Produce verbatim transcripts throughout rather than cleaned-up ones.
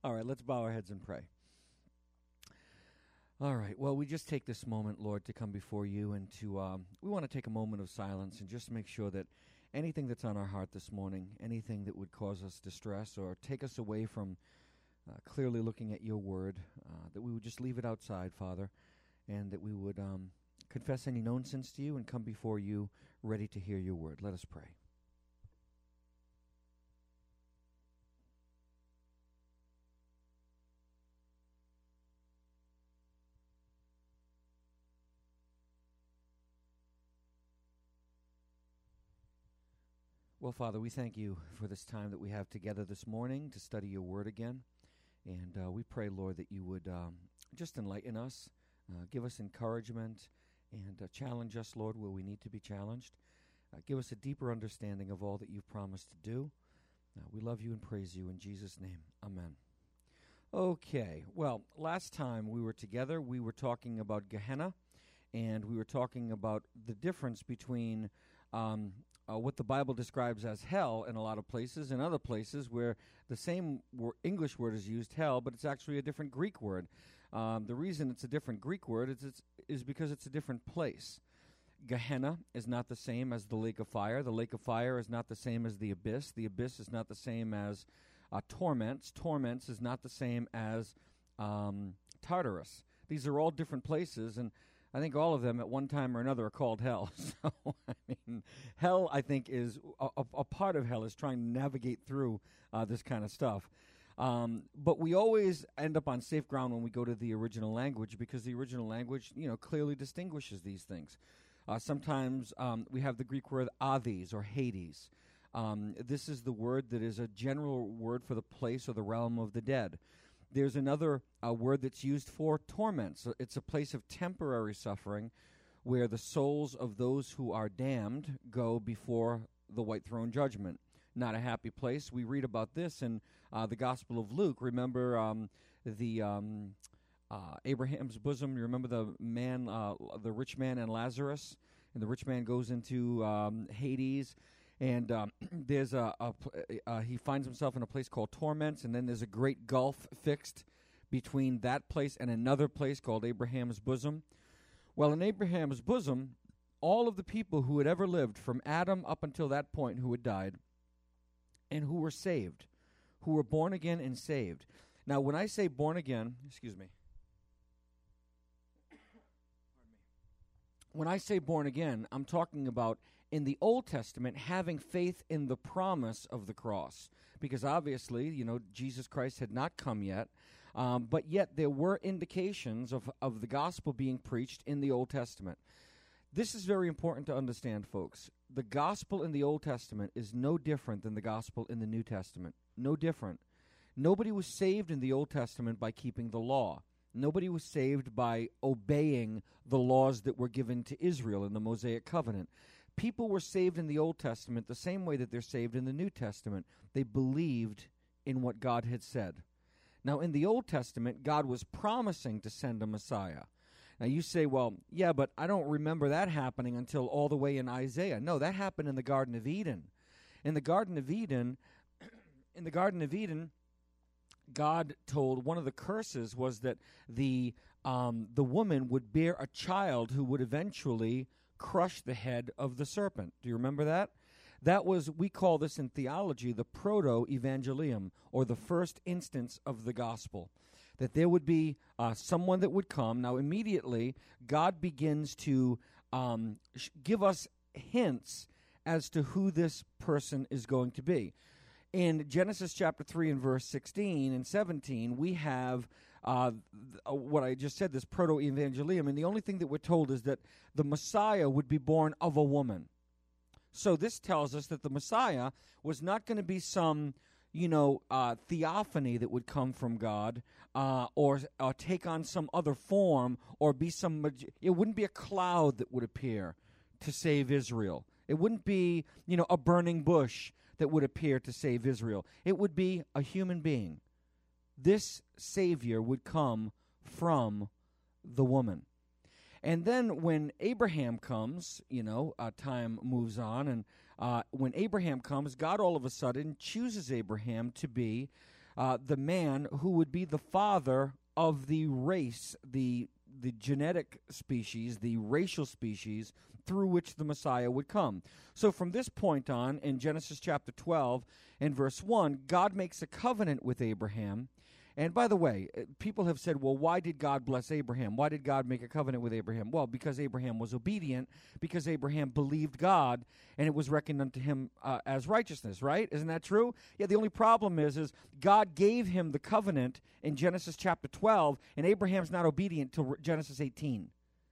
All right, let's bow our heads and pray. All right, well, we just take this moment, Lord, to come before you and to, um, we want to take a moment of silence and just make sure that anything that's on our heart this morning, anything that would cause us distress or take us away from uh, clearly looking at your word, uh, that we would just leave it outside, Father, and that we would um, confess any known sins to you and come before you ready to hear your word. Let us pray. Well, Father, we thank you for this time that we have together this morning to study your word again. And uh, we pray, Lord, that you would um, just enlighten us, uh, give us encouragement, and uh, challenge us, Lord, where we need to be challenged. Uh, give us a deeper understanding of all that you've promised to do. Uh, we love you and praise you in Jesus' name. Amen. Okay, well, last time we were together, we were talking about Gehenna, and we were talking about the difference between um, Uh, what the Bible describes as hell in a lot of places, and other places where the same wor- English word is used, hell, but it's actually a different Greek word. Um, the reason it's a different Greek word is, it's, is because it's a different place. Gehenna is not the same as the lake of fire. The lake of fire is not the same as the abyss. The abyss is not the same as uh, torments. Torments is not the same as um, Tartarus. These are all different places, and I think all of them at one time or another are called hell. So, I mean, hell, I think, is a, a, a part of hell is trying to navigate through uh, this kind of stuff. Um, but we always end up on safe ground when we go to the original language because the original language, you know, clearly distinguishes these things. Uh, sometimes um, we have the Greek word Hades or Hades. Um, this is the word that is a general word for the place or the realm of the dead. There's another uh, word that's used for torment. So it's a place of temporary suffering where the souls of those who are damned go before the white throne judgment. Not a happy place. We read about this in uh, the Gospel of Luke. Remember um, the um, uh, Abraham's bosom? You remember the man, uh, the rich man and Lazarus? And the rich man goes into um, Hades. And um, there's a, a uh, he finds himself in a place called torments, and then there's a great gulf fixed between that place and another place called Abraham's bosom. Well, in Abraham's bosom, all of the people who had ever lived from Adam up until that point who had died and who were saved, who were born again and saved. Now, when I say born again, excuse me. When I say born again, I'm talking about in the Old Testament having faith in the promise of the cross. Because obviously, you know, Jesus Christ had not come yet, um, but yet there were indications of, of the gospel being preached in the Old Testament. This is very important to understand, folks. The gospel in the Old Testament is no different than the gospel in the New Testament. No different. Nobody was saved in the Old Testament by keeping the law. Nobody was saved by obeying the laws that were given to Israel in the Mosaic Covenant. People were saved in the Old Testament the same way that they're saved in the New Testament. They believed in what God had said. Now, in the Old Testament, God was promising to send a Messiah. Now, you say, well, yeah, but I don't remember that happening until all the way in Isaiah. No, that happened in the Garden of Eden. In the Garden of Eden, in the Garden of Eden, God told one of the curses was that the um, the woman would bear a child who would eventually crush the head of the serpent. Do you remember that? That was, we call this in theology, the proto-evangelium, or the first instance of the gospel. That there would be uh, someone that would come. Now, immediately, God begins to um, sh- give us hints as to who this person is going to be. In Genesis chapter three and verse sixteen and seventeen, we have uh, th- uh, what I just said, this proto-evangelium, and the only thing that we're told is that the Messiah would be born of a woman. So this tells us that the Messiah was not going to be some, you know, uh, theophany that would come from God uh, or, or take on some other form or be some, magi- it wouldn't be a cloud that would appear to save Israel. It wouldn't be, you know, a burning bush that would appear to save Israel. It would be a human being. This Savior would come from the woman. And then when Abraham comes, you know, uh, time moves on, and uh, when Abraham comes, God all of a sudden chooses Abraham to be uh, the man who would be the father of the race, the the genetic species, the racial species through which the Messiah would come. So from this point on, in Genesis chapter twelve and verse one, God makes a covenant with Abraham. And by the way, people have said, well, why did God bless Abraham? Why did God make a covenant with Abraham? Well, because Abraham was obedient, because Abraham believed God, and it was reckoned unto him uh, as righteousness, right? Isn't that true? Yeah, the only problem is, is God gave him the covenant in Genesis chapter twelve, and Abraham's not obedient till Genesis eighteen.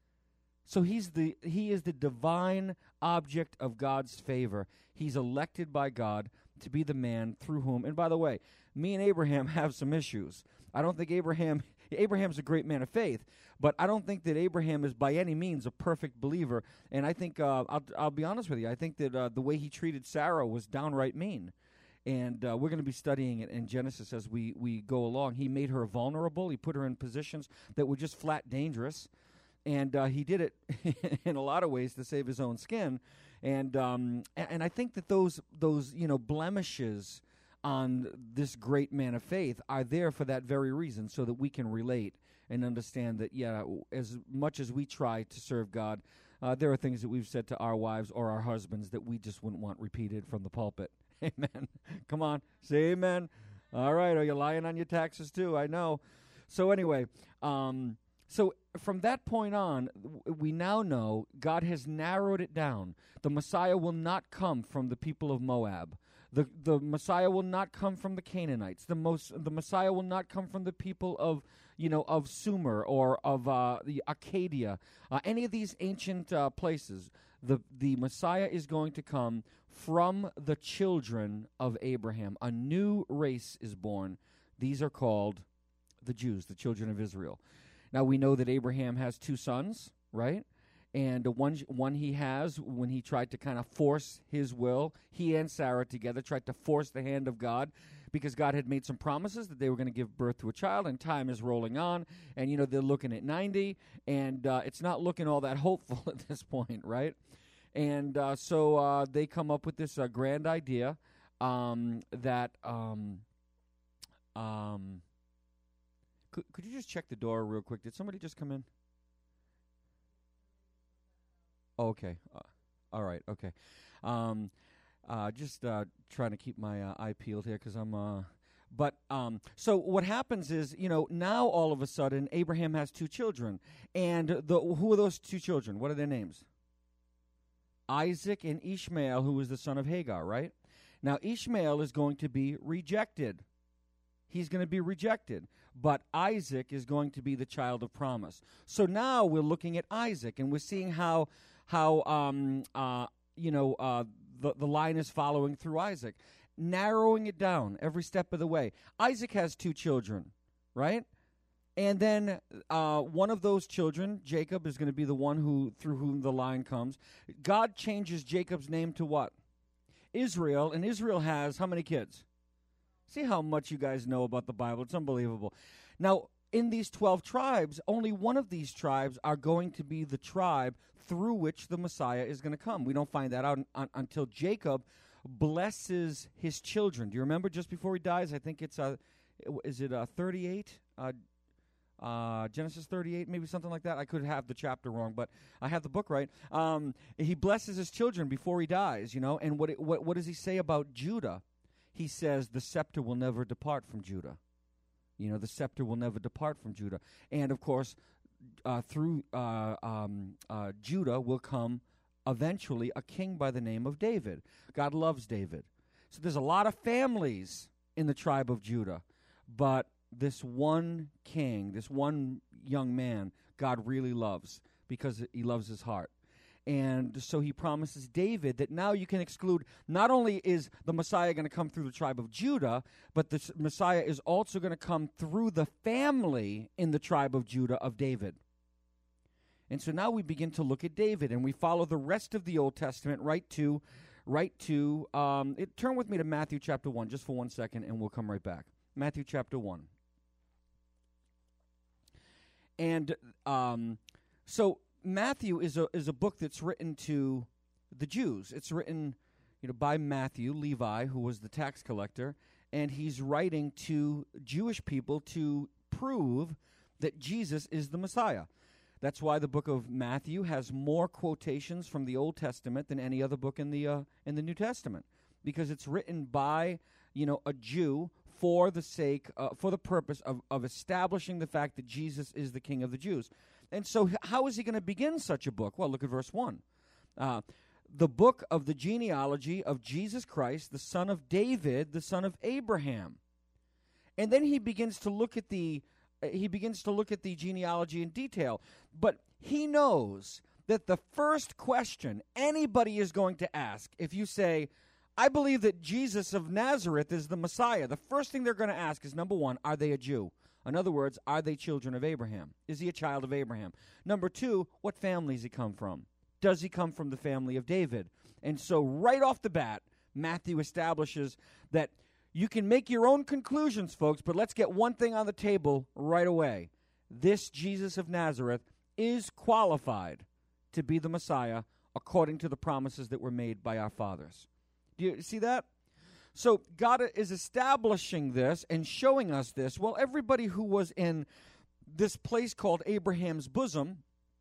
So he's the he is the divine object of God's favor. He's elected by God to be the man through whom, and by the way, me and Abraham have some issues. I don't think Abraham, Abraham's a great man of faith, but I don't think that Abraham is by any means a perfect believer. And I think, uh, I'll, I'll be honest with you, I think that uh, the way he treated Sarah was downright mean. And uh, we're going to be studying it in Genesis as we, we go along. He made her vulnerable. He put her in positions that were just flat dangerous. And uh, he did it in a lot of ways to save his own skin. And um, and I think that those those you know blemishes on this great man of faith are there for that very reason, so that we can relate and understand that, yeah, as much as we try to serve God, uh, there are things that we've said to our wives or our husbands that we just wouldn't want repeated from the pulpit. Amen. Come on, say amen. All right, are you lying on your taxes too? I know. So anyway, um, so from that point on, we now know God has narrowed it down. The Messiah will not come from the people of Moab. The the Messiah will not come from the Canaanites. The most the Messiah will not come from the people of you know of Sumer or of uh, the Arcadia, uh, any of these ancient uh, places. The the Messiah is going to come from the children of Abraham. A new race is born. These are called the Jews, the children of Israel. Now we know that Abraham has two sons, right? And uh, one one he has, when he tried to kind of force his will, he and Sarah together tried to force the hand of God, because God had made some promises that they were going to give birth to a child, and time is rolling on, and, you know, they're looking at ninety, and uh, it's not looking all that hopeful at this point, right? And uh, so uh, they come up with this uh, grand idea um, that... Um, um, could, could you just check the door real quick? Did somebody just come in? Okay. Uh, all right. Okay. Um, uh, just uh, trying to keep my uh, eye peeled here because I'm. Uh, but um, so what happens is, you know, now all of a sudden Abraham has two children, and the who are those two children? What are their names? Isaac and Ishmael, who is the son of Hagar. Right. Now Ishmael is going to be rejected. He's going to be rejected. But Isaac is going to be the child of promise. So now we're looking at Isaac, and we're seeing how. How um uh you know uh the the line is following through Isaac, narrowing it down every step of the way. Isaac has two children, right? And then uh, one of those children, Jacob, is going to be the one who through whom the line comes. God changes Jacob's name to what? Israel, and Israel has how many kids? See how much you guys know about the Bible. It's unbelievable. Now, in these twelve tribes, only one of these tribes are going to be the tribe through which the Messiah is going to come. We don't find that out un- un- until Jacob blesses his children. Do you remember just before he dies? I think it's, uh, is it uh, thirty-eight? Uh, uh, Genesis thirty-eight, maybe something like that. I could have the chapter wrong, but I have the book right. Um, he blesses his children before he dies, you know, and what, it, what what does he say about Judah? He says, the scepter will never depart from Judah. You know, the scepter will never depart from Judah. And, of course, uh, through uh, um, uh, Judah will come eventually a king by the name of David. God loves David. So there's a lot of families in the tribe of Judah. But this one king, this one young man, God really loves because he loves his heart. And so he promises David that now you can exclude, not only is the Messiah going to come through the tribe of Judah, but the Messiah is also going to come through the family in the tribe of Judah of David. And so now we begin to look at David, and we follow the rest of the Old Testament right to, right to, um, it, turn with me to Matthew chapter one just for one second, and we'll come right back. Matthew chapter one. And um, so... Matthew is a is a book that's written to the Jews. It's written, you know, by Matthew, Levi, who was the tax collector, and he's writing to Jewish people to prove that Jesus is the Messiah. That's why the book of Matthew has more quotations from the Old Testament than any other book in the uh, in the New Testament, because it's written by, you know, a Jew for the sake, uh, for the purpose of, of establishing the fact that Jesus is the King of the Jews. And so h- how is he going to begin such a book? Well, look at verse one. Uh, the book of the genealogy of Jesus Christ, the son of David, the son of Abraham. And then he begins to look at the uh, he begins to look at the genealogy in detail. But he knows that the first question anybody is going to ask, if you say, I believe that Jesus of Nazareth is the Messiah, the first thing they're going to ask is, number one, are they a Jew? In other words, are they children of Abraham? Is he a child of Abraham? Number two, what family does he come from? Does he come from the family of David? And so right off the bat, Matthew establishes that you can make your own conclusions, folks, but let's get one thing on the table right away. This Jesus of Nazareth is qualified to be the Messiah according to the promises that were made by our fathers. Do you see that? So God is establishing this and showing us this. Well, everybody who was in this place called Abraham's bosom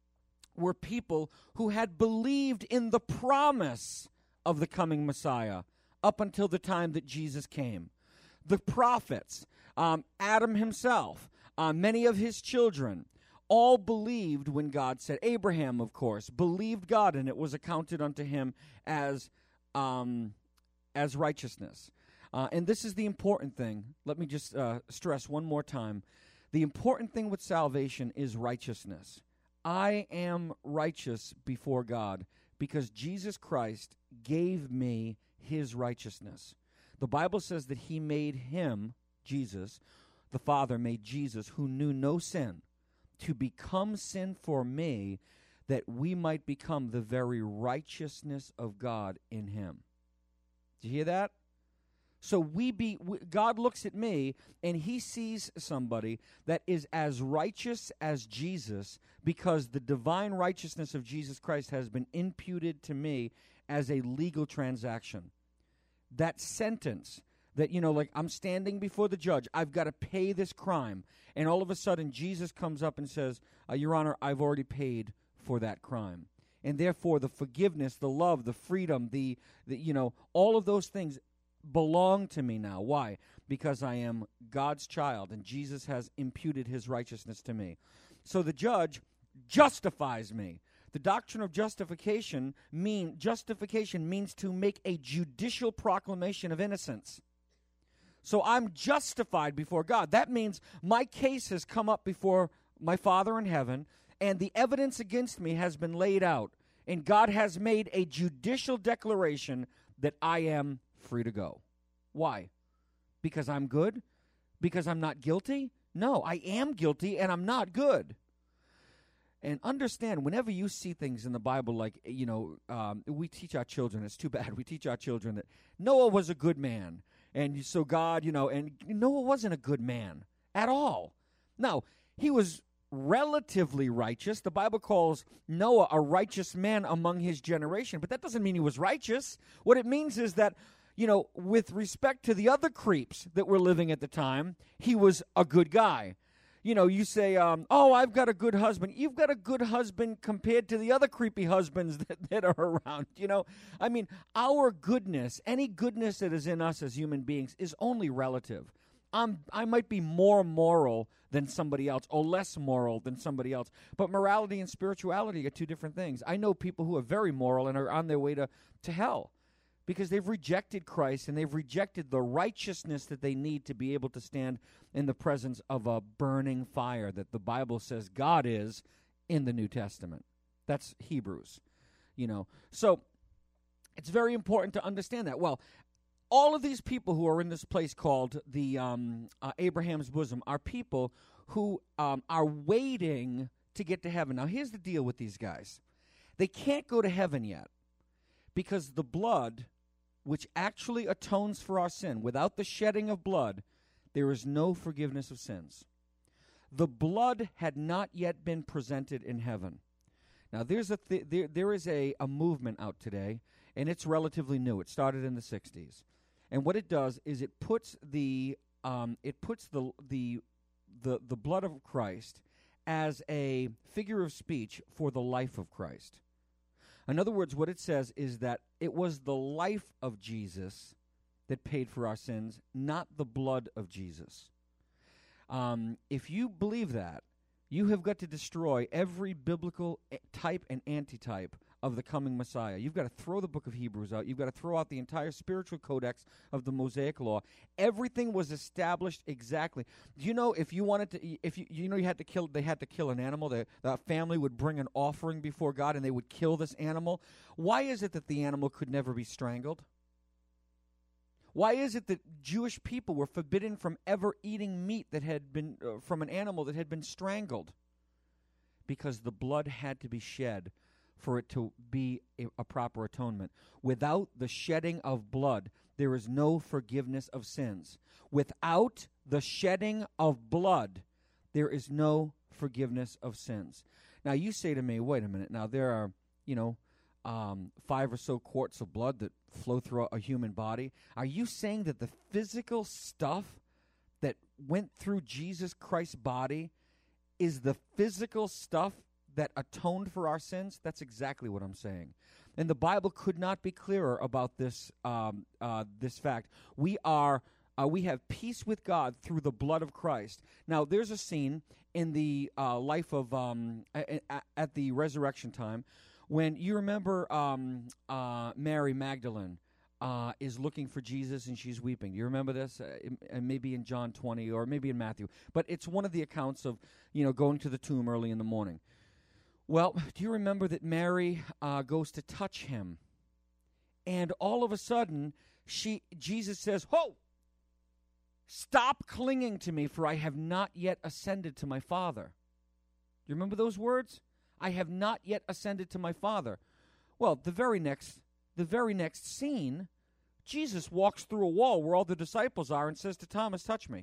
were people who had believed in the promise of the coming Messiah up until the time that Jesus came. The prophets, um, Adam himself, uh, many of his children, all believed when God said. Abraham, of course, believed God, and it was accounted unto him as um, as righteousness. Uh, and this is the important thing. Let me just uh, stress one more time. The important thing with salvation is righteousness. I am righteous before God because Jesus Christ gave me his righteousness. The Bible says that he made him, Jesus, the Father made Jesus, who knew no sin, to become sin for me, that we might become the very righteousness of God in him. Do you hear that? So we be we, God looks at me and he sees somebody that is as righteous as Jesus, because the divine righteousness of Jesus Christ has been imputed to me as a legal transaction. That sentence that, you know, like I'm standing before the judge, I've got to pay this crime, and all of a sudden Jesus comes up and says, uh, Your Honor, I've already paid for that crime. And therefore the forgiveness, the love, the freedom, the, the you know, all of those things belong to me now. Why? Because I am God's child, and Jesus has imputed his righteousness to me. So the judge justifies me. The doctrine of justification mean justification means to make a judicial proclamation of innocence. So I'm justified before God. That means my case has come up before my Father in heaven, and the evidence against me has been laid out, and God has made a judicial declaration that I am free to go. Why? Because I'm good? Because I'm not guilty? No, I am guilty, and I'm not good. And understand, whenever you see things in the Bible, like, you know, um, we teach our children, it's too bad, we teach our children that Noah was a good man. And so God, you know, and Noah wasn't a good man at all. Now, he was relatively righteous. The Bible calls Noah a righteous man among his generation, but that doesn't mean he was righteous. What it means is that, you know, with respect to the other creeps that were living at the time, he was a good guy. You know, you say, um, oh, I've got a good husband. You've got a good husband compared to the other creepy husbands that, that are around, you know. I mean, our goodness, any goodness that is in us as human beings is only relative. I'm, I might be more moral than somebody else or less moral than somebody else. But morality and spirituality are two different things. I know people who are very moral and are on their way to, to hell, because they've rejected Christ and they've rejected the righteousness that they need to be able to stand in the presence of a burning fire that the Bible says God is in the New Testament. That's Hebrews, you know. So it's very important to understand that. Well, all of these people who are in this place called the um, uh, Abraham's bosom are people who um, are waiting to get to heaven. Now, here's the deal with these guys. They can't go to heaven yet because the blood, which actually atones for our sin, without the shedding of blood, there is no forgiveness of sins. The blood had not yet been presented in heaven. Now, there's a th- there, there is a, a movement out today, and it's relatively new. It started in the sixties. And what it does is it puts the um, it puts the the the the blood of Christ as a figure of speech for the life of Christ. In other words, what it says is that it was the life of Jesus that paid for our sins, not the blood of Jesus. Um, if you believe that, you have got to destroy every biblical type and antitype of the coming Messiah. You've got to throw the book of Hebrews out. You've got to throw out the entire spiritual codex of the Mosaic Law. Everything was established exactly. Do you know if you wanted to, if you you know you had to kill, they had to kill an animal. The, the family would bring an offering before God, and they would kill this animal. Why is it that the animal could never be strangled? Why is it that Jewish people were forbidden from ever eating meat that had been uh, from an animal that had been strangled? Because the blood had to be shed for it to be a, a proper atonement. Without the shedding of blood, there is no forgiveness of sins. Without the shedding of blood, there is no forgiveness of sins. Now, you say to me, wait a minute, now there are, you know, um, five or so quarts of blood that flow through a human body. Are you saying that the physical stuff that went through Jesus Christ's body is the physical stuff that atoned for our sins? That's exactly what I'm saying. And the Bible could not be clearer about this um, uh, this fact. We are uh, we have peace with God through the blood of Christ. Now, there's a scene in the uh, life of um, a- a- at the resurrection time when you remember um, uh, Mary Magdalene uh, is looking for Jesus and she's weeping. Do you remember this? Uh, and maybe in John twenty or maybe in Matthew. But it's one of the accounts of, you know, going to the tomb early in the morning. Well, do you remember that Mary uh, goes to touch him? And all of a sudden, she Jesus says, "Ho! Stop clinging to me, for I have not yet ascended to my Father." Do you remember those words? I have not yet ascended to my Father. Well, the very next, the very next scene, Jesus walks through a wall where all the disciples are and says to Thomas, "Touch me."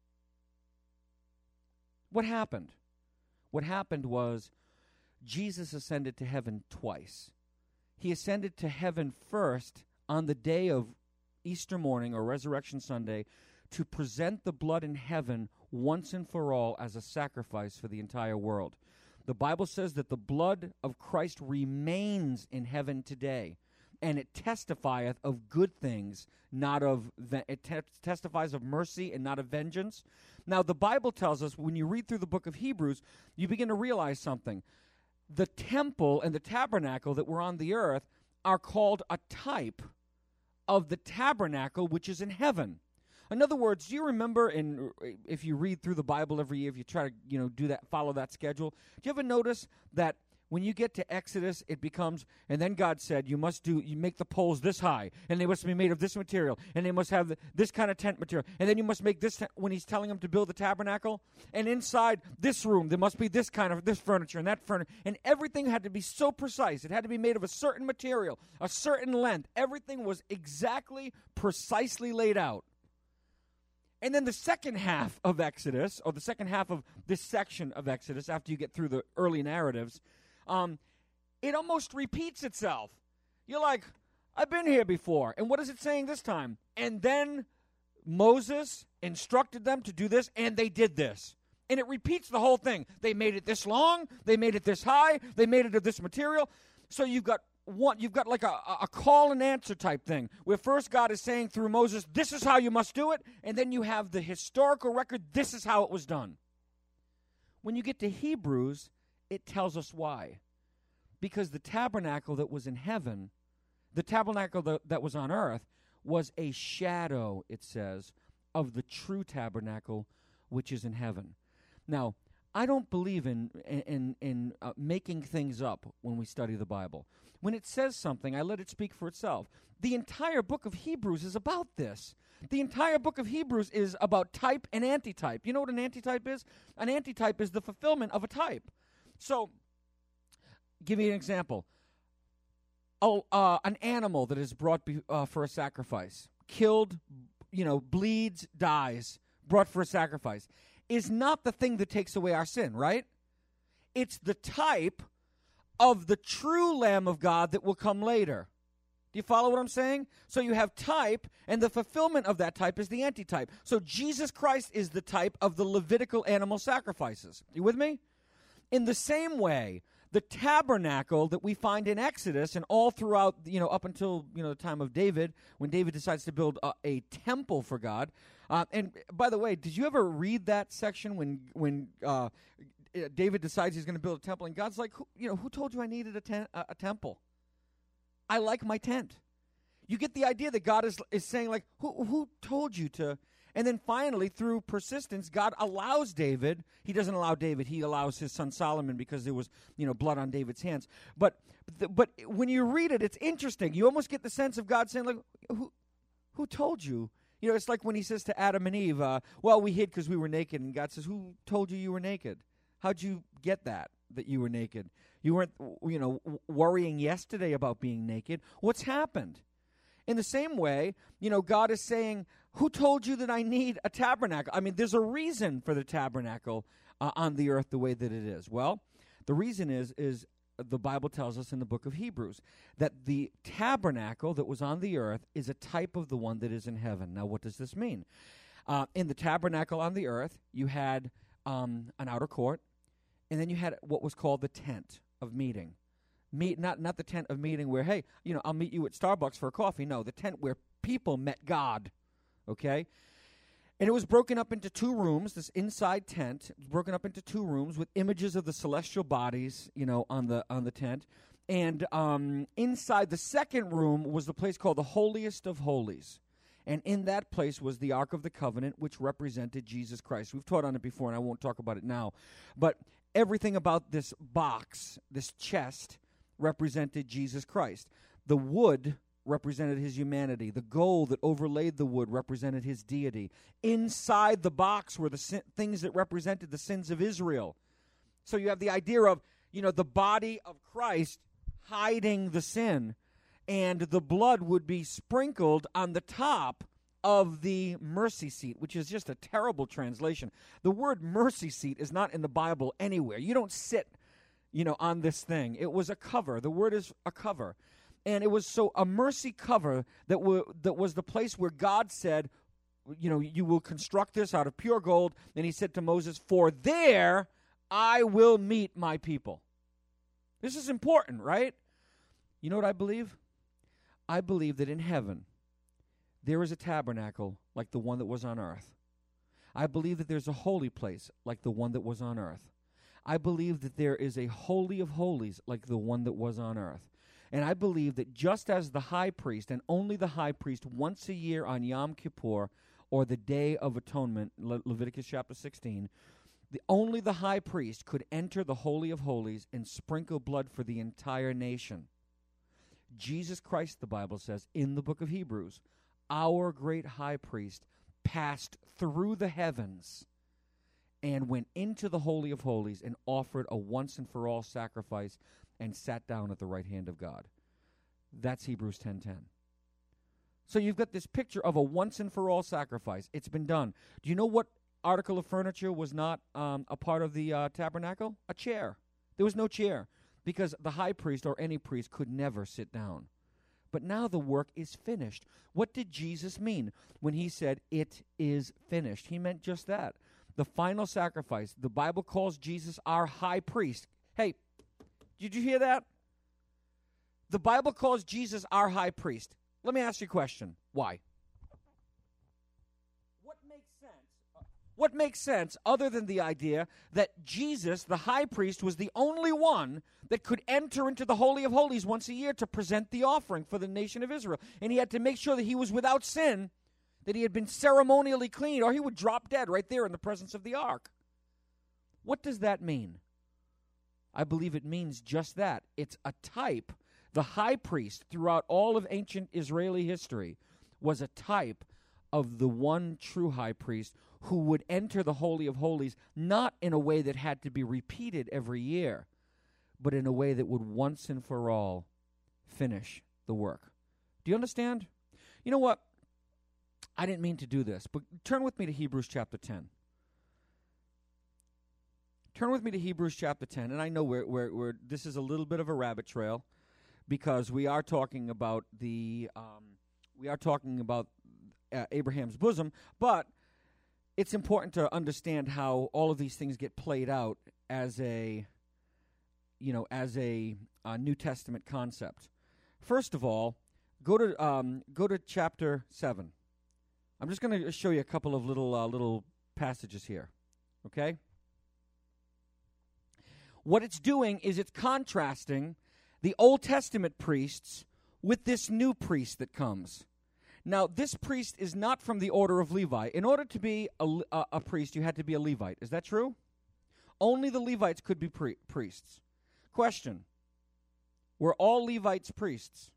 What happened? What happened was Jesus ascended to heaven twice. He ascended to heaven first on the day of Easter morning or Resurrection Sunday to present the blood in heaven once and for all as a sacrifice for the entire world. The Bible says that the blood of Christ remains in heaven today, and it testifieth of good things, not of ve- it te- testifies of mercy and not of vengeance. Now, the Bible tells us when you read through the book of Hebrews, you begin to realize something. The temple and the tabernacle that were on the earth are called a type of the tabernacle which is in heaven. In other words, do you remember, in if you read through the Bible every year, if you try to you know do that, follow that schedule, do you ever notice that when you get to Exodus, it becomes, and then God said, you must do, you make the poles this high, and they must be made of this material, and they must have this kind of tent material, and then you must make this, when he's telling them to build the tabernacle, and inside this room, there must be this kind of, this furniture, and that furniture, and everything had to be so precise. It had to be made of a certain material, a certain length. Everything was exactly, precisely laid out. And then the second half of Exodus, or the second half of this section of Exodus, after you get through the early narratives, um, it almost repeats itself. You're like, I've been here before. And what is it saying this time? And then Moses instructed them to do this, and they did this. And it repeats the whole thing. They made it this long. They made it this high. They made it of this material. So you've got one, you've got like a, a call and answer type thing, where first God is saying through Moses, this is how you must do it, and then you have the historical record, this is how it was done. When you get to Hebrews, it tells us why. Because the tabernacle that was in heaven, the tabernacle that, that was on earth, was a shadow, it says, of the true tabernacle which is in heaven. Now, I don't believe in in in uh, making things up when we study the Bible. When it says something, I let it speak for itself. The entire book of Hebrews is about this. The entire book of Hebrews is about type and antitype. You know what an antitype is? An antitype is the fulfillment of a type. So, give me an example. Oh, uh, an animal that is brought be, uh, for a sacrifice, killed, you know, bleeds, dies, brought for a sacrifice, is not the thing that takes away our sin, right? It's the type of the true Lamb of God that will come later. Do you follow what I'm saying? So you have type, and the fulfillment of that type is the antitype. So Jesus Christ is the type of the Levitical animal sacrifices. You with me? In the same way, the tabernacle that we find in Exodus and all throughout, you know, up until, you know, the time of David, when David decides to build a, a temple for God. Uh, and by the way, did you ever read that section when when uh, David decides he's going to build a temple, and God's like, who, you know, who told you I needed a, ten- a, a temple? I like my tent. You get the idea that God is is saying, like, who who told you to? And then finally, through persistence, God allows David. He doesn't allow David. He allows his son Solomon because there was, you know, blood on David's hands. But but when you read it, it's interesting. You almost get the sense of God saying, like, who who told you? You know, it's like when he says to Adam and Eve, uh, well, we hid because we were naked. And God says, who told you you were naked? How'd you get that, that you were naked? You weren't, you know, worrying yesterday about being naked. What's happened? In the same way, you know, God is saying, who told you that I need a tabernacle? I mean, there's a reason for the tabernacle uh, on the earth the way that it is. Well, the reason is, is the Bible tells us in the book of Hebrews that the tabernacle that was on the earth is a type of the one that is in heaven. Now, what does this mean? Uh, in the tabernacle on the earth, you had um, an outer court, and then you had what was called the tent of meeting. Meet not not the tent of meeting where, hey, you know, I'll meet you at Starbucks for a coffee. No, the tent where people met God, okay? And it was broken up into two rooms, this inside tent. It was broken up into two rooms with images of the celestial bodies, you know, on the on the tent. And um, inside the second room was the place called the Holiest of Holies. And in that place was the Ark of the Covenant, which represented Jesus Christ. We've taught on it before, and I won't talk about it now. But everything about this box, this chest, represented Jesus Christ. The wood represented his humanity. The gold that overlaid the wood represented his deity. Inside the box were the sin- things that represented the sins of Israel. So you have the idea of, you know, the body of Christ hiding the sin, and the blood would be sprinkled on the top of the mercy seat, which is just a terrible translation. The word mercy seat is not in the Bible anywhere. You don't sit, you know, on this thing. It was a cover. The word is a cover. And it was so a mercy cover that, w- that was the place where God said, you know, you will construct this out of pure gold. And he said to Moses, for there I will meet my people. This is important, right? You know what I believe? I believe that in heaven, there is a tabernacle like the one that was on earth. I believe that there's a holy place like the one that was on earth. I believe that there is a holy of holies like the one that was on earth. And I believe that just as the high priest, and only the high priest, once a year on Yom Kippur, or the Day of Atonement, Le- Leviticus chapter sixteen, the, only the high priest could enter the Holy of Holies and sprinkle blood for the entire nation. Jesus Christ, the Bible says, in the book of Hebrews, our great high priest passed through the heavens and went into the Holy of Holies and offered a once-and-for-all sacrifice and sat down at the right hand of God. That's Hebrews ten ten. So you've got this picture of a once-and-for-all sacrifice. It's been done. Do you know what article of furniture was not um, a part of the uh, tabernacle? A chair. There was no chair because the high priest or any priest could never sit down. But now the work is finished. What did Jesus mean when he said, it is finished? He meant just that. The final sacrifice. The Bible calls Jesus our high priest. Hey, did you hear that? The Bible calls Jesus our high priest. Let me ask you a question. Why? What makes sense? What makes sense other than the idea that Jesus, the high priest, was the only one that could enter into the Holy of Holies once a year to present the offering for the nation of Israel? And he had to make sure that he was without sin, that he had been ceremonially clean, or he would drop dead right there in the presence of the ark. What does that mean? I believe it means just that. It's a type. The high priest throughout all of ancient Israeli history was a type of the one true high priest who would enter the Holy of Holies not in a way that had to be repeated every year, but in a way that would once and for all finish the work. Do you understand? You know what? I didn't mean to do this, but turn with me to Hebrews chapter ten. Turn with me to Hebrews chapter ten, and I know we're, we're, we're, this is a little bit of a rabbit trail, because we are talking about the um, we are talking about uh, Abraham's bosom, but it's important to understand how all of these things get played out as a, you know, as a, a New Testament concept. First of all, go to um, go to chapter seven. I'm just going to show you a couple of little uh, little passages here. Okay. What it's doing is it's contrasting the Old Testament priests with this new priest that comes. Now, this priest is not from the order of Levi. In order to be a, a, a priest, you had to be a Levite. Is that true? Only the Levites could be pre- priests. Question: were all Levites priests?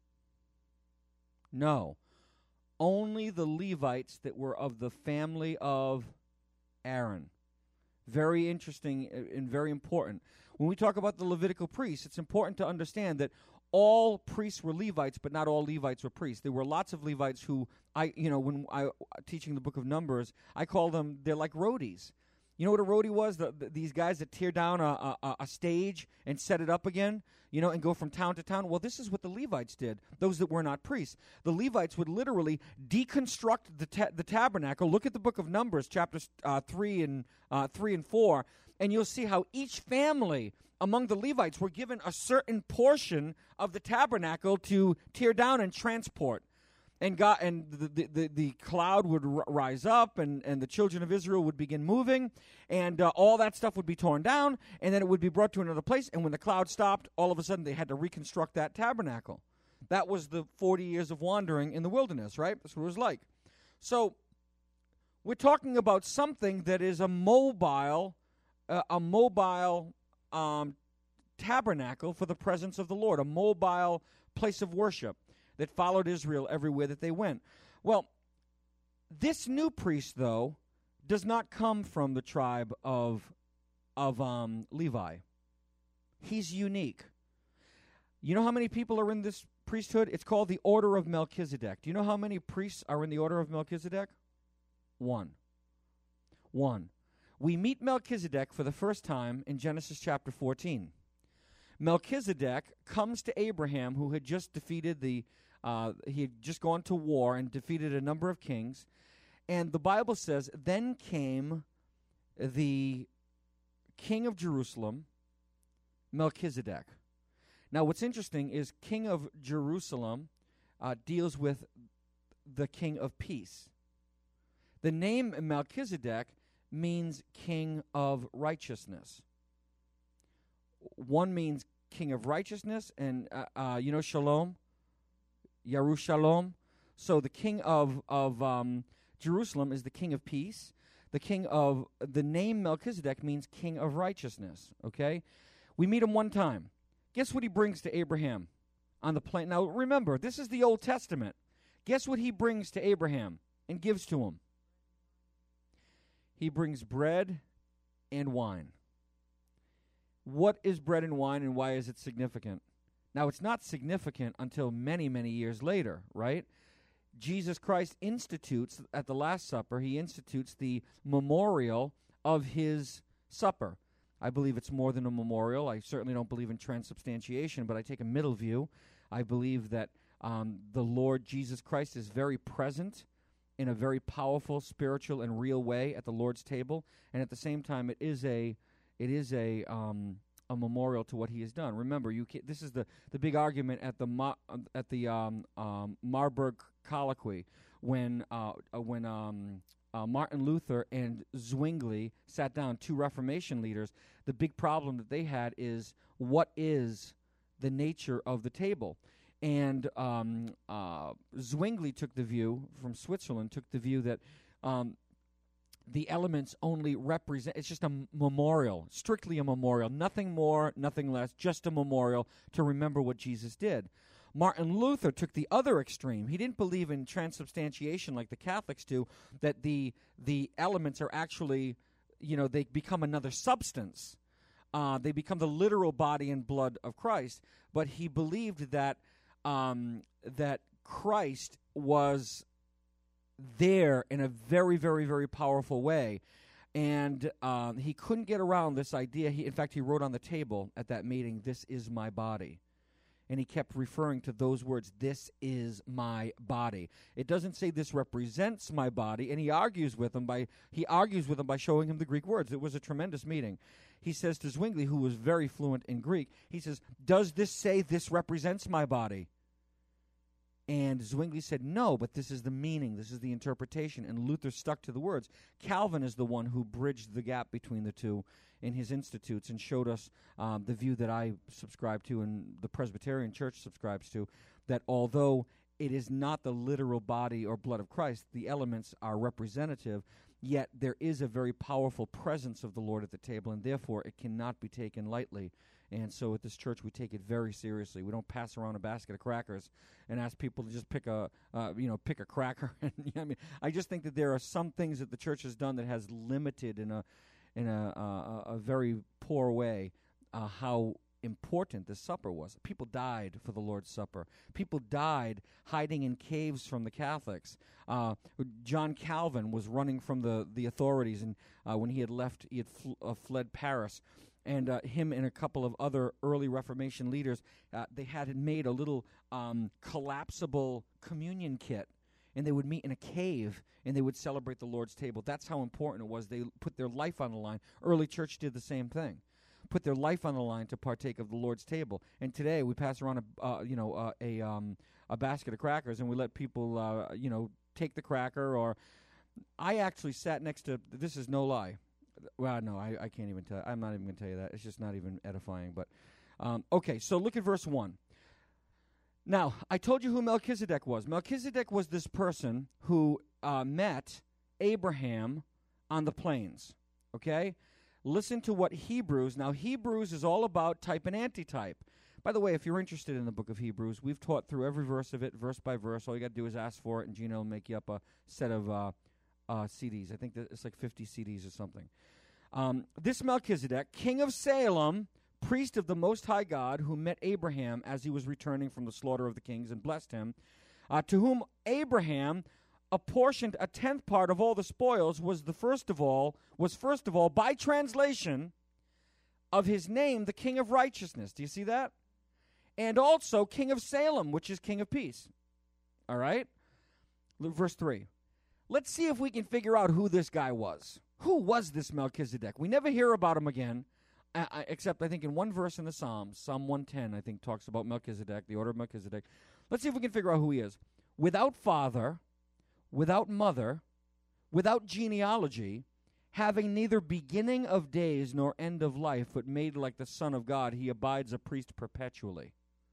No. Only the Levites that were of the family of Aaron. Very interesting and very important. When we talk about the Levitical priests, it's important to understand that all priests were Levites, but not all Levites were priests. There were lots of Levites who, I, you know, when I teaching the book of Numbers, I call them, they're like roadies. You know what a roadie was? The, the, these guys that tear down a, a, a stage and set it up again, you know, and go from town to town. Well, this is what the Levites did, those that were not priests. The Levites would literally deconstruct the ta- the tabernacle. Look at the book of Numbers, chapters uh, three and uh, three and four, and you'll see how each family among the Levites were given a certain portion of the tabernacle to tear down and transport. And God, and the, the, the, the cloud would r- rise up, and, and the children of Israel would begin moving, and uh, all that stuff would be torn down, and then it would be brought to another place, and when the cloud stopped, all of a sudden they had to reconstruct that tabernacle. That was the forty years of wandering in the wilderness, right? That's what it was like. So we're talking about something that is a mobile, uh, a mobile Um, tabernacle for the presence of the Lord, a mobile place of worship that followed Israel everywhere that they went. Well, this new priest, though, does not come from the tribe of of um, Levi. He's unique. You know how many people are in this priesthood? It's called the Order of Melchizedek. Do you know how many priests are in the Order of Melchizedek? One. One. We meet Melchizedek for the first time in Genesis chapter fourteen. Melchizedek comes to Abraham, who had just defeated the, uh, he had just gone to war and defeated a number of kings. And the Bible says, then came the king of Jerusalem, Melchizedek. Now, what's interesting is king of Jerusalem uh, deals with the king of peace. The name Melchizedek means king of righteousness. One means king of righteousness, and uh, uh, you know Shalom, Yerushalom. So the king of of um, Jerusalem is the king of peace. The king of the name Melchizedek means king of righteousness. Okay, we meet him one time. Guess what he brings to Abraham on the plain? Now remember, this is the Old Testament. Guess what he brings to Abraham and gives to him? He brings bread and wine. What is bread and wine, and why is it significant? Now, it's not significant until many, many years later, right? Jesus Christ institutes, at the Last Supper, he institutes the memorial of his supper. I believe it's more than a memorial. I certainly don't believe in transubstantiation, but I take a middle view. I believe that um, the Lord Jesus Christ is very present in a very powerful, spiritual, and real way at the Lord's table, and at the same time, it is a, it is a, um, a memorial to what He has done. Remember, you can, this is the, the big argument at the Ma, at the um, um, Marburg Colloquy when uh, uh, when um, uh, Martin Luther and Zwingli sat down, two Reformation leaders. The big problem that they had is what is the nature of the table. And um, uh, Zwingli took the view, from Switzerland, took the view that um, the elements only represent, it's just a m- memorial, strictly a memorial, nothing more, nothing less, just a memorial to remember what Jesus did. Martin Luther took the other extreme. He didn't believe in transubstantiation like the Catholics do, that the the elements are actually, you know, they become another substance. Uh, they become the literal body and blood of Christ. But he believed that Um, that Christ was there in a very, very, very powerful way. And um, he couldn't get around this idea. He, in fact, he wrote on the table at that meeting, "This is my body." And he kept referring to those words, this is my body. It doesn't say this represents my body, and he argues with him by he argues with him by showing him the Greek words. It was a tremendous meeting. He says to Zwingli, who was very fluent in Greek, he says, does this say this represents my body? And Zwingli said, no, but this is the meaning, this is the interpretation. And Luther stuck to the words. Calvin is the one who bridged the gap between the two in his institutes and showed us um, the view that I subscribe to and the Presbyterian Church subscribes to, that although it is not the literal body or blood of Christ, the elements are representative, yet there is a very powerful presence of the Lord at the table, and therefore it cannot be taken lightly. And so at this church, we take it very seriously. We don't pass around a basket of crackers and ask people to just pick a, uh, you know, pick a cracker. And, I mean, I just think that there are some things that the church has done that has limited in a in a, uh, a very poor way uh, how important this supper was. People died for the Lord's Supper. People died hiding in caves from the Catholics. Uh, John Calvin was running from the, the authorities, and uh, when he had left, he had fl- uh, fled Paris. And uh, him and a couple of other early Reformation leaders, uh, they had made a little um, collapsible communion kit. And they would meet in a cave, and they would celebrate the Lord's table. That's how important it was. They put their life on the line. Early church did the same thing, put their life on the line to partake of the Lord's table. And today we pass around a, uh, you know, uh, a um, a basket of crackers, and we let people, uh, you know, take the cracker. Or I actually sat next to. This is no lie. Well, no, I, I can't even tell. I'm not even going to tell you that. It's just not even edifying. But um, okay, so look at verse one. Now, I told you who Melchizedek was. Melchizedek was this person who uh, met Abraham on the plains, okay? Listen to what Hebrews, now Hebrews is all about type and antitype. By the way, if you're interested in the book of Hebrews, we've taught through every verse of it, verse by verse. All you got to do is ask for it, and Gina will make you up a set of uh, uh, C Ds. I think that it's like fifty C Ds or something. Um, this Melchizedek, king of Salem, priest of the Most High God, who met Abraham as he was returning from the slaughter of the kings and blessed him, uh, to whom Abraham apportioned a tenth part of all the spoils, was the first of all, was first of all, by translation of his name, the King of Righteousness. Do you see that? And also King of Salem, which is King of Peace. All right? Verse three. Let's see if we can figure out who this guy was. Who was this Melchizedek? We never hear about him again. Uh, except I think in one verse in the Psalms, Psalm one ten, I think, talks about Melchizedek, the order of Melchizedek. Let's see if we can figure out who he is. Without father, without mother, without genealogy, having neither beginning of days nor end of life, but made like the Son of God, he abides a priest perpetually.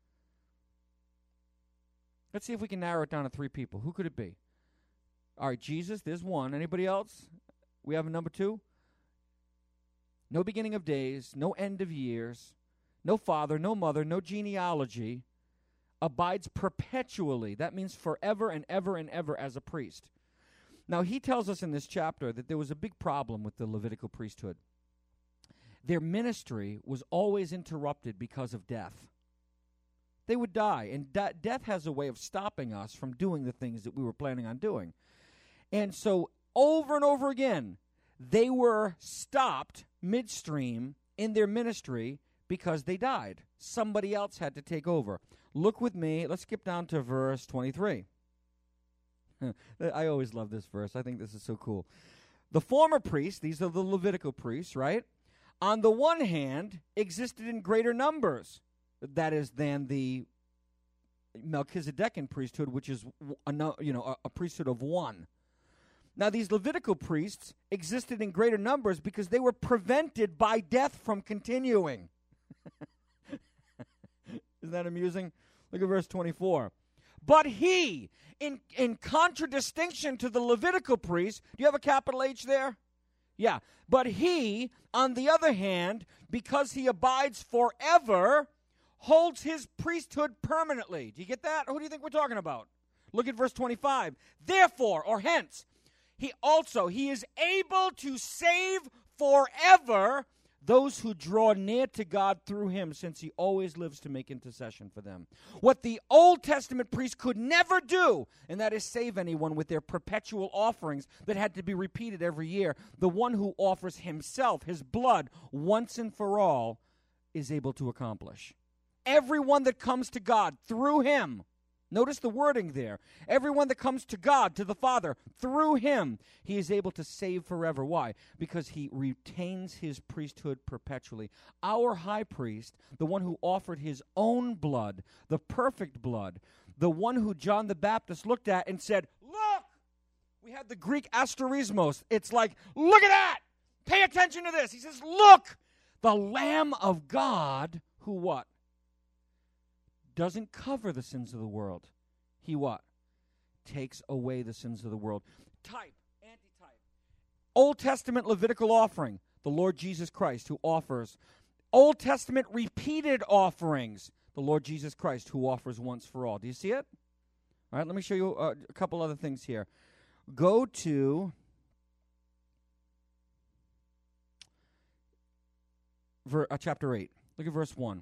Let's see if we can narrow it down to three people. Who could it be? All right, Jesus, there's one. Anybody else? We have a number two? No beginning of days, no end of years, no father, no mother, no genealogy, abides perpetually. That means forever and ever and ever as a priest. Now, he tells us in this chapter that there was a big problem with the Levitical priesthood. Their ministry was always interrupted because of death. They would die, and de- death has a way of stopping us from doing the things that we were planning on doing. And so, over and over again, they were stopped midstream in their ministry because they died. Somebody else had to take over. Look with me. Let's skip down to verse twenty-three. I always love this verse. I think this is so cool. The former priests, these are the Levitical priests, right? On the one hand, existed in greater numbers, that is, than the Melchizedekan priesthood, which is a, you know, a, a priesthood of one. Now, these Levitical priests existed in greater numbers because they were prevented by death from continuing. Isn't that amusing? Look at verse twenty-four. But he, in, in contradistinction to the Levitical priests, do you have a capital H there? Yeah. But he, on the other hand, because he abides forever, holds his priesthood permanently. Do you get that? Who do you think we're talking about? Look at verse twenty-five. Therefore, or hence, He also, he is able to save forever those who draw near to God through him, since he always lives to make intercession for them. What the Old Testament priests could never do, and that is save anyone with their perpetual offerings that had to be repeated every year, the one who offers himself, his blood, once and for all, is able to accomplish. everyone that comes to God through him. Notice the wording there. Everyone that comes to God, to the Father, through him, he is able to save forever. Why? Because he retains his priesthood perpetually. Our high priest, the one who offered his own blood, the perfect blood, the one who John the Baptist looked at and said, look! We have the Greek asterismos. It's like, look at that! Pay attention to this. He says, look! The Lamb of God, who what? Doesn't cover the sins of the world. He what? Takes away the sins of the world. Type, antitype. Old Testament Levitical offering, the Lord Jesus Christ who offers. Old Testament repeated offerings, the Lord Jesus Christ who offers once for all. Do you see it? All right, let me show you uh, a couple other things here. Go to ver, uh, chapter eight. Look at verse one.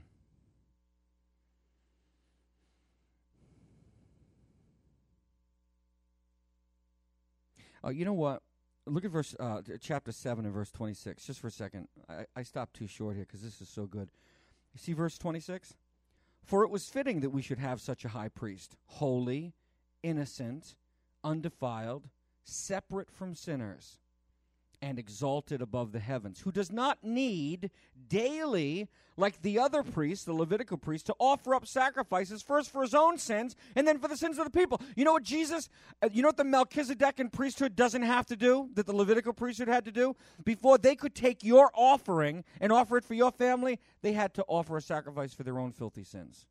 Uh, you know what? Look at verse uh, chapter seven and verse twenty-six. Just for a second. I, I stopped too short here because this is so good. You see verse twenty-six? For it was fitting that we should have such a high priest, holy, innocent, undefiled, separate from sinners, and exalted above the heavens, who does not need daily, like the other priests, the Levitical priests, to offer up sacrifices first for his own sins and then for the sins of the people. You know what Jesus, uh, you know what the Melchizedekan priesthood doesn't have to do, that the Levitical priesthood had to do? Before they could take your offering and offer it for your family, they had to offer a sacrifice for their own filthy sins.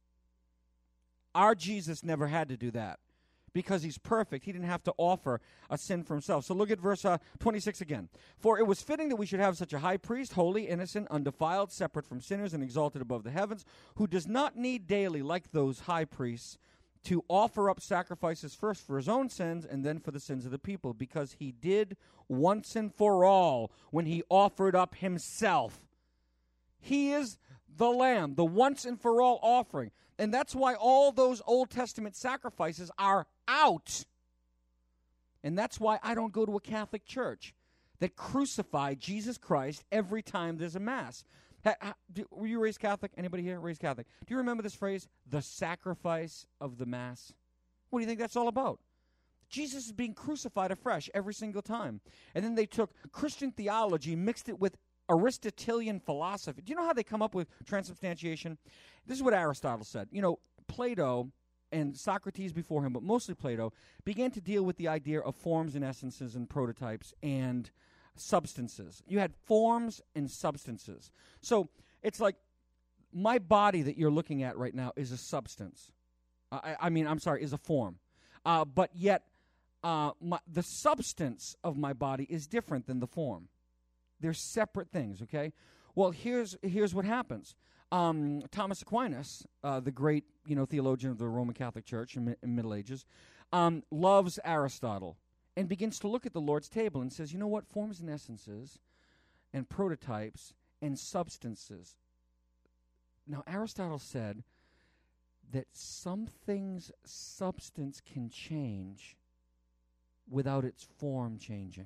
Our Jesus never had to do that. Because he's perfect, he didn't have to offer a sin for himself. So look at verse uh, twenty-six again. For it was fitting that we should have such a high priest, holy, innocent, undefiled, separate from sinners, and exalted above the heavens, who does not need daily, like those high priests, to offer up sacrifices first for his own sins and then for the sins of the people, because he did once and for all when he offered up himself. He is the Lamb, the once and for all offering. And that's why all those Old Testament sacrifices are out. And that's why I don't go to a Catholic church that crucify Jesus Christ every time there's a Mass. Ha, ha, do, were you raised Catholic? Anybody here raised Catholic? Do you remember this phrase, the sacrifice of the Mass? What do you think that's all about? Jesus is being crucified afresh every single time. And then they took Christian theology, mixed it with Aristotelian philosophy. Do you know how they come up with transubstantiation? This is what Aristotle said. You know, Plato and Socrates before him, but mostly Plato, began to deal with the idea of forms and essences and prototypes and substances. You had forms and substances. So it's like my body that you're looking at right now is a substance. Uh, I, I mean, I'm sorry, is a form. Uh, but yet uh, my, the substance of my body is different than the form. They're separate things, okay? Well, here's here's what happens. Um, Thomas Aquinas, uh, the great you know theologian of the Roman Catholic Church in, in Middle Ages, um, loves Aristotle and begins to look at the Lord's table and says, you know what? Forms and essences and prototypes and substances. Now, Aristotle said that something's substance can change without its form changing.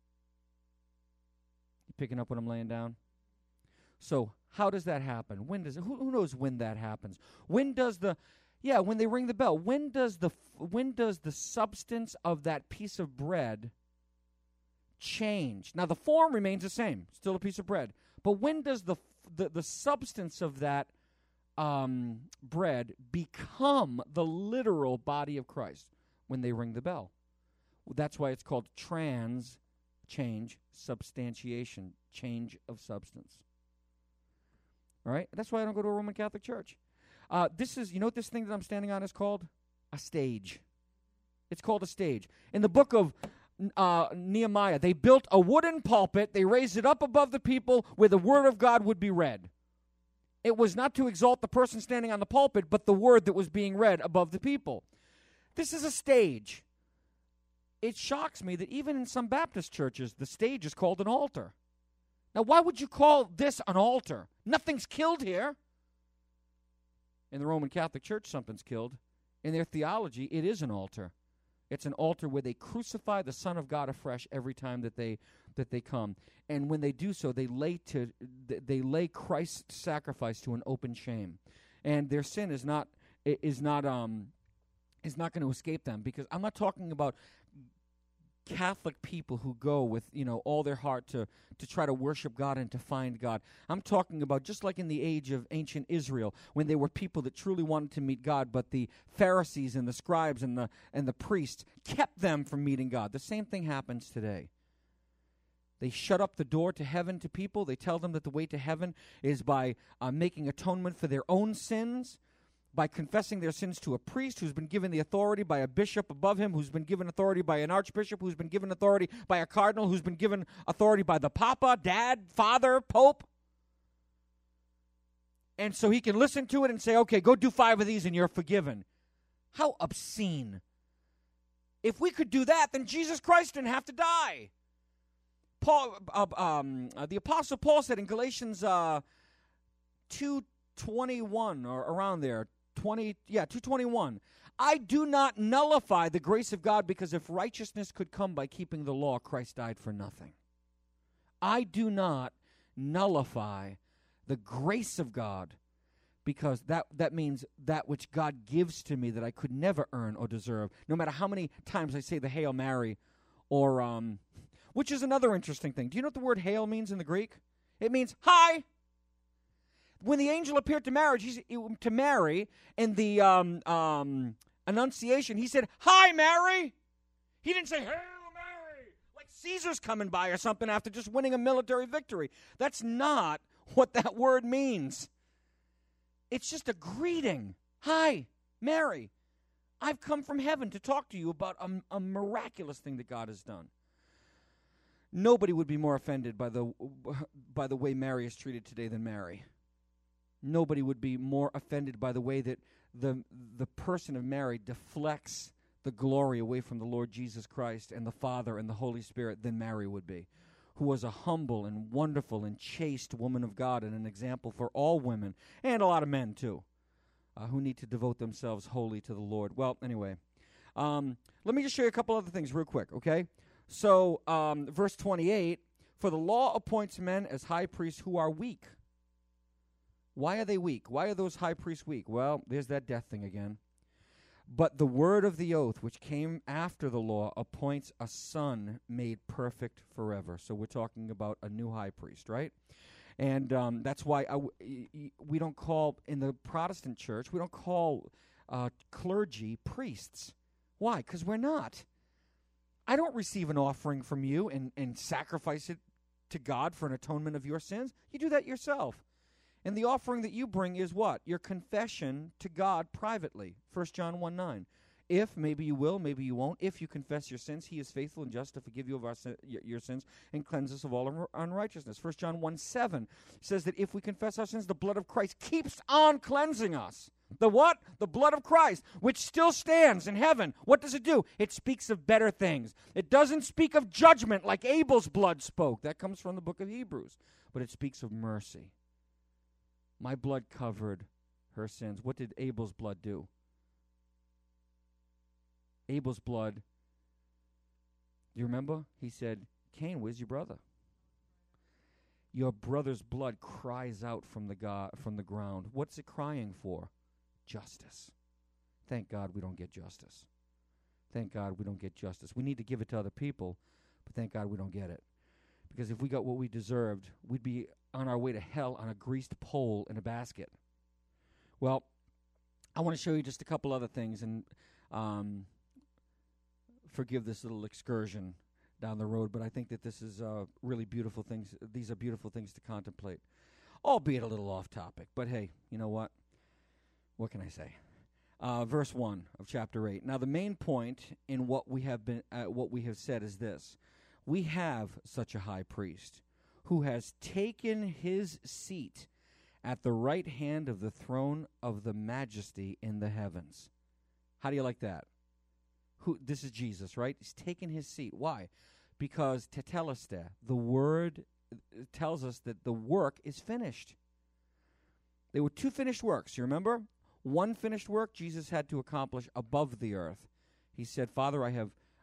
Picking up what I'm laying down? So how does that happen? When does it, who, who knows when that happens? When does the yeah, when they ring the bell, when does the when does the substance of that piece of bread change? Now the form remains the same, still a piece of bread. But when does the the, the substance of that um, bread become the literal body of Christ? When they ring the bell. That's why it's called trans change, substantiation, change of substance. All right? That's why I don't go to a Roman Catholic church. Uh, this is, you know what this thing that I'm standing on is called? A stage. It's called a stage. In the book of uh, Nehemiah, they built a wooden pulpit. They raised it up above the people where the word of God would be read. It was not to exalt the person standing on the pulpit, but the word that was being read above the people. This is a stage. It shocks me that even in some Baptist churches, the stage is called an altar. Now, why would you call this an altar? Nothing's killed here. In the Roman Catholic Church, something's killed. In their theology, it is an altar. It's an altar where they crucify the Son of God afresh every time that they that they come. And when they do so, they lay to they lay Christ's sacrifice to an open shame. and their sin is not is not um is not going to escape them. Because I'm not talking about Catholic people who go with, you know, all their heart to, to try to worship God and to find God. I'm talking about just like in the age of ancient Israel, when there were people that truly wanted to meet God, but the Pharisees and the scribes and the and the priests kept them from meeting God. The same thing happens today. They shut up the door to heaven to people. They tell them that the way to heaven is by uh, making atonement for their own sins, by confessing their sins to a priest who's been given the authority by a bishop above him, who's been given authority by an archbishop, who's been given authority by a cardinal, who's been given authority by the papa, dad, father, pope. And so he can listen to it and say, okay, go do five of these and you're forgiven. How obscene. If we could do that, then Jesus Christ didn't have to die. Paul, uh, um, uh, the Apostle Paul said in Galatians uh, two twenty-one, or around there, twenty, yeah, two twenty-one. I do not nullify the grace of God, because if righteousness could come by keeping the law, Christ died for nothing. I do not nullify the grace of God, because that, that means that which God gives to me that I could never earn or deserve, no matter how many times I say the Hail Mary, or, um, which is another interesting thing. Do you know what the word hail means in the Greek? It means hi. When the angel appeared to marriage, he's, to Mary, in the um, um, Annunciation, he said, "Hi, Mary." He didn't say, "Hail, Mary," like Caesar's coming by or something after just winning a military victory. That's not what that word means. It's just a greeting. "Hi, Mary. I've come from heaven to talk to you about a, a miraculous thing that God has done." Nobody would be more offended by the by the way Mary is treated today than Mary. Nobody would be more offended by the way that the the person of Mary deflects the glory away from the Lord Jesus Christ and the Father and the Holy Spirit than Mary would be, who was a humble and wonderful and chaste woman of God and an example for all women, and a lot of men too, uh, who need to devote themselves wholly to the Lord. Well, anyway, um, let me just show you a couple other things real quick, okay? So, um, verse twenty-eight, for the law appoints men as high priests who are weak. Why are they weak? Why are those high priests weak? Well, there's that death thing again. But the word of the oath, which came after the law, appoints a son made perfect forever. So we're talking about a new high priest, right? And um, that's why I w- y- we don't call, in the Protestant church, we don't call uh, clergy priests. Why? Because we're not. I don't receive an offering from you and, and sacrifice it to God for an atonement of your sins. You do that yourself. And the offering that you bring is what? Your confession to God privately. First John one nine. If, maybe you will, maybe you won't, if you confess your sins, he is faithful and just to forgive you of our sin, your sins and cleanse us of all un- unrighteousness. First John one seven says that if we confess our sins, the blood of Christ keeps on cleansing us. The what? The blood of Christ, which still stands in heaven. What does it do? It speaks of better things. It doesn't speak of judgment like Abel's blood spoke. That comes from the book of Hebrews. But it speaks of mercy. My blood covered her sins. What did Abel's blood do? Abel's blood, you remember? He said, "Cain, where's your brother?" Your brother's blood cries out from the God, from the ground. What's it crying for? Justice. Thank God we don't get justice. Thank God we don't get justice. We need to give it to other people, but thank God we don't get it. Because if we got what we deserved, we'd be on our way to hell on a greased pole in a basket. Well, I want to show you just a couple other things, and um, forgive this little excursion down the road, but I think that this is uh, really beautiful things. These are beautiful things to contemplate, albeit a little off topic. But hey, you know what? What can I say? Uh, verse one of chapter eight. Now, the main point in what we have been, uh, what we have said is this: we have such a high priest who has taken his seat at the right hand of the throne of the majesty in the heavens. How do you like that? Who? This is Jesus, right? He's taken his seat. Why? Because tetelestai, the word tells us that the work is finished. There were two finished works, you remember? One finished work Jesus had to accomplish above the earth. He said, "Father, I have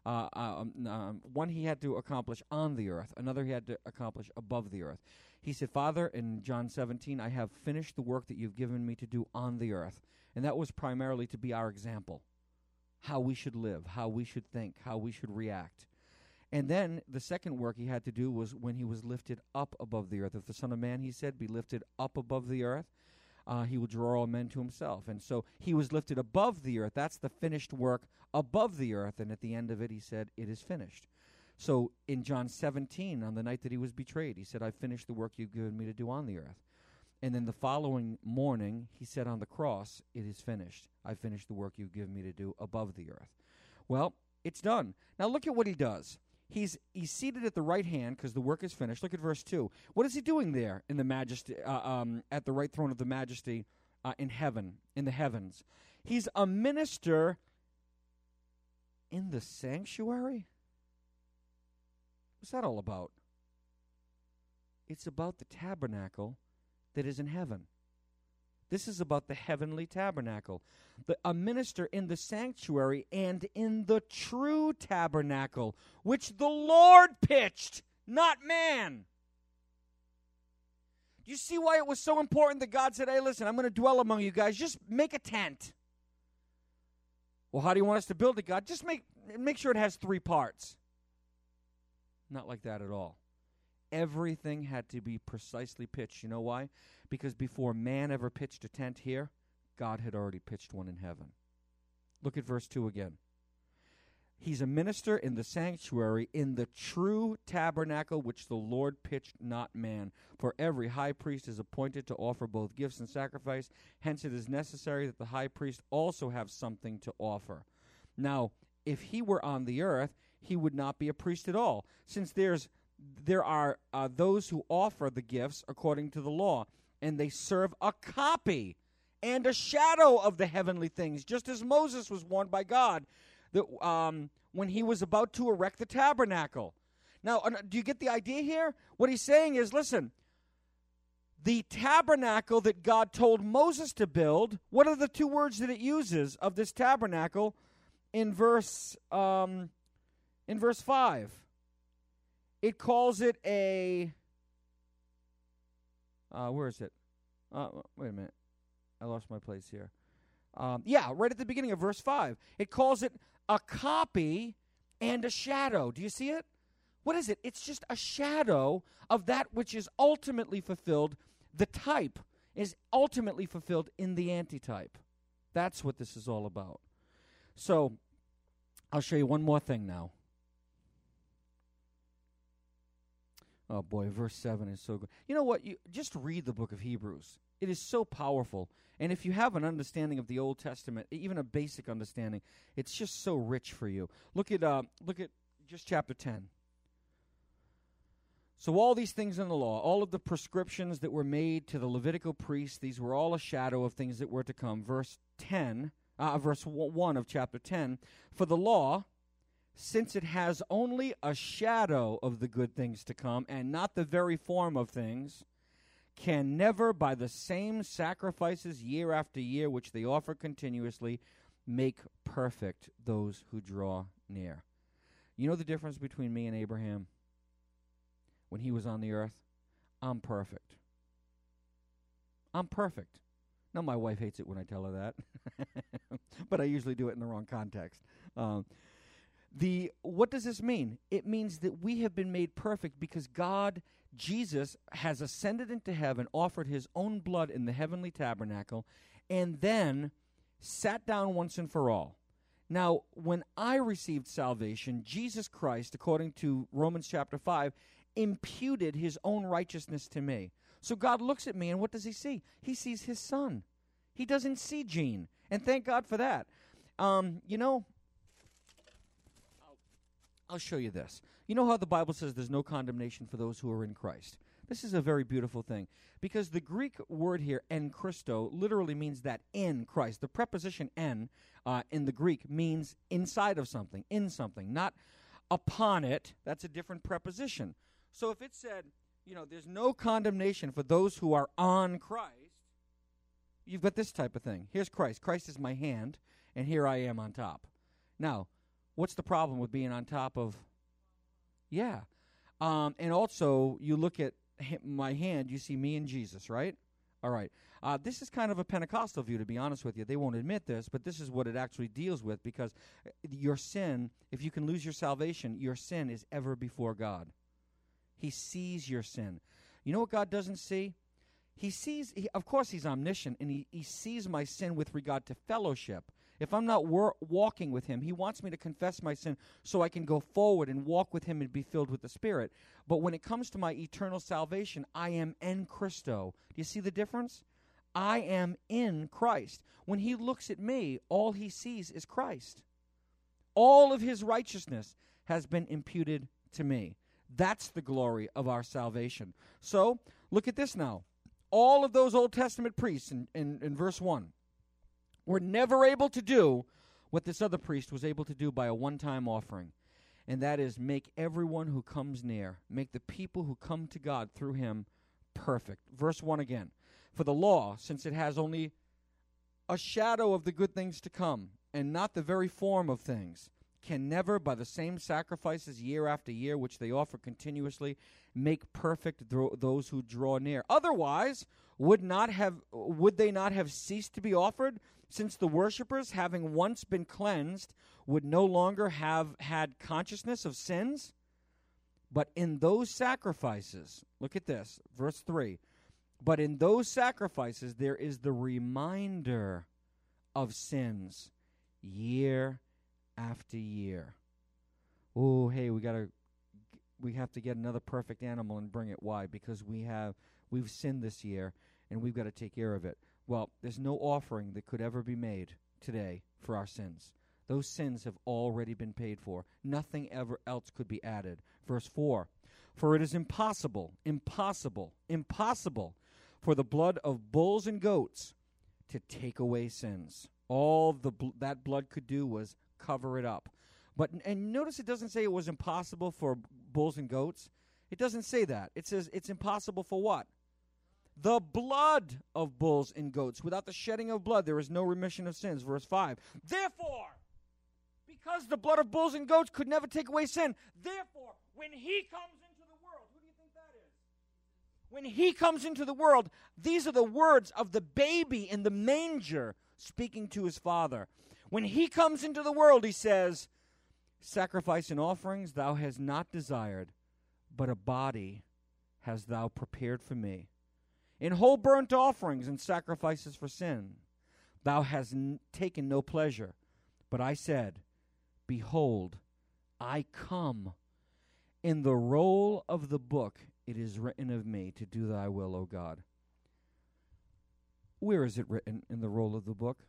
Uh, um, um, one he had to accomplish on the earth, another he had to accomplish above the earth. He said, Father, in John seventeen, I have finished the work that you've given me to do on the earth. And that was primarily to be our example, how we should live, how we should think, how we should react. And then the second work he had to do was when he was lifted up above the earth. If the Son of Man, he said, be lifted up above the earth, uh, he will draw all men to himself. And so he was lifted above the earth. That's the finished work above the earth. And at the end of it, he said, it is finished. So in John seventeen, on the night that he was betrayed, he said, I've finished the work you've given me to do on the earth. And then the following morning, he said on the cross, it is finished. I've finished the work you've given me to do above the earth. Well, it's done. Now look at what he does. He's he's seated at the right hand because the work is finished. Look at verse two. What is he doing there in the majesty, uh, um, at the right throne of the majesty uh, in heaven, in the heavens? He's a minister in the sanctuary? What's that all about? It's about the tabernacle that is in heaven. This is about the heavenly tabernacle. The, a minister in the sanctuary and in the true tabernacle, which the Lord pitched, not man. Do you see why it was so important that God said, hey, listen, I'm going to dwell among you guys. Just make a tent. Well, how do you want us to build it, God? Just make, make sure it has three parts. Not like that at all. Everything had to be precisely pitched. You know why? Because before man ever pitched a tent here, God had already pitched one in heaven. Look at verse two again. He's a minister in the sanctuary, in the true tabernacle which the Lord pitched, not man. For every high priest is appointed to offer both gifts and sacrifice. Hence it is necessary that the high priest also have something to offer. Now, if he were on the earth, he would not be a priest at all, since there's there are uh, those who offer the gifts according to the law, and they serve a copy and a shadow of the heavenly things, just as Moses was warned by God that um, when he was about to erect the tabernacle. Now, uh, do you get the idea here? What he's saying is, listen, the tabernacle that God told Moses to build, what are the two words that it uses of this tabernacle in verse um, in verse five? It calls it a, uh, where is it? Uh, wait a minute. I lost my place here. Um, yeah, right at the beginning of verse five. It calls it a copy and a shadow. Do you see it? What is it? It's just a shadow of that which is ultimately fulfilled. The type is ultimately fulfilled in the antitype. That's what this is all about. So, I'll show you one more thing now. Oh, boy, verse seven is so good. You know what? You just read the book of Hebrews. It is so powerful. And if you have an understanding of the Old Testament, even a basic understanding, it's just so rich for you. Look at uh, look at just chapter ten. So all these things in the law, all of the prescriptions that were made to the Levitical priests, these were all a shadow of things that were to come. Verse ten, uh, verse one of chapter ten, for the law, since it has only a shadow of the good things to come and not the very form of things, can never, by the same sacrifices year after year which they offer continuously, make perfect those who draw near. You know the difference between me and Abraham? When he was on the earth, I'm perfect. I'm perfect. Now, my wife hates it when I tell her that, but I usually do it in the wrong context. Um, the what does this mean? It means that we have been made perfect because God, Jesus, has ascended into heaven, offered his own blood in the heavenly tabernacle, and then sat down once and for all. Now, when I received salvation, Jesus Christ, according to Romans chapter five, imputed his own righteousness to me. So God looks at me, and what does he see? He sees his son. He doesn't see Gene, and thank God for that. Um, you know, I'll, I'll show you this. You know how the Bible says there's no condemnation for those who are in Christ? This is a very beautiful thing, because the Greek word here, en Christo, literally means that in Christ. The preposition en uh, in the Greek means inside of something, in something, not upon it. That's a different preposition. So if it said, you know, there's no condemnation for those who are on Christ, you've got this type of thing. Here's Christ. Christ is my hand, and here I am on top. Now, What's the problem with being on top of? Yeah. Um, and also, you look at ha- my hand, you see me and Jesus, right? All right. Uh, this is kind of a Pentecostal view, to be honest with you. They won't admit this, but this is what it actually deals with, because your sin, if you can lose your salvation, your sin is ever before God. He sees your sin. You know what God doesn't see? He sees, he, of course, he's omniscient, and he, he sees my sin with regard to fellowship. If I'm not wor- walking with him, he wants me to confess my sin so I can go forward and walk with him and be filled with the Spirit. But when it comes to my eternal salvation, I am en Christo. Do you see the difference? I am in Christ. When he looks at me, all he sees is Christ. All of his righteousness has been imputed to me. That's the glory of our salvation. So, look at this now. All of those Old Testament priests in, in, in verse one were never able to do what this other priest was able to do by a one-time offering, and that is make everyone who comes near, make the people who come to God through him perfect. Verse one again. For the law, since it has only a shadow of the good things to come, and not the very form of things, can never, by the same sacrifices year after year, which they offer continuously, make perfect th- those who draw near. Otherwise, would not have would they not have ceased to be offered, since the worshippers, having once been cleansed, would no longer have had consciousness of sins? But in those sacrifices, look at this, verse three, but in those sacrifices there is the reminder of sins year after year. Oh, hey, we gotta, we have to get another perfect animal and bring it. Why? Because we have, we've sinned this year, and we've got to take care of it. Well, there's no offering that could ever be made today for our sins. Those sins have already been paid for. Nothing ever else could be added. Verse four, for it is impossible, impossible, impossible for the blood of bulls and goats to take away sins. All the bl- that blood could do was cover it up. But and notice it doesn't say it was impossible for bulls and goats. It doesn't say that. It says it's impossible for what? The blood of bulls and goats. Without the shedding of blood, there is no remission of sins. Verse five. Therefore, because the blood of bulls and goats could never take away sin, therefore, when he comes into the world, who do you think that is? When he comes into the world, these are the words of the baby in the manger speaking to his father. When he comes into the world, he says, sacrifice and offerings thou hast not desired, but a body hast thou prepared for me. In whole burnt offerings and sacrifices for sin thou hast n- taken no pleasure. But I said, behold, I come. In the roll of the book it is written of me to do thy will, O God. Where is it written in the roll of the book?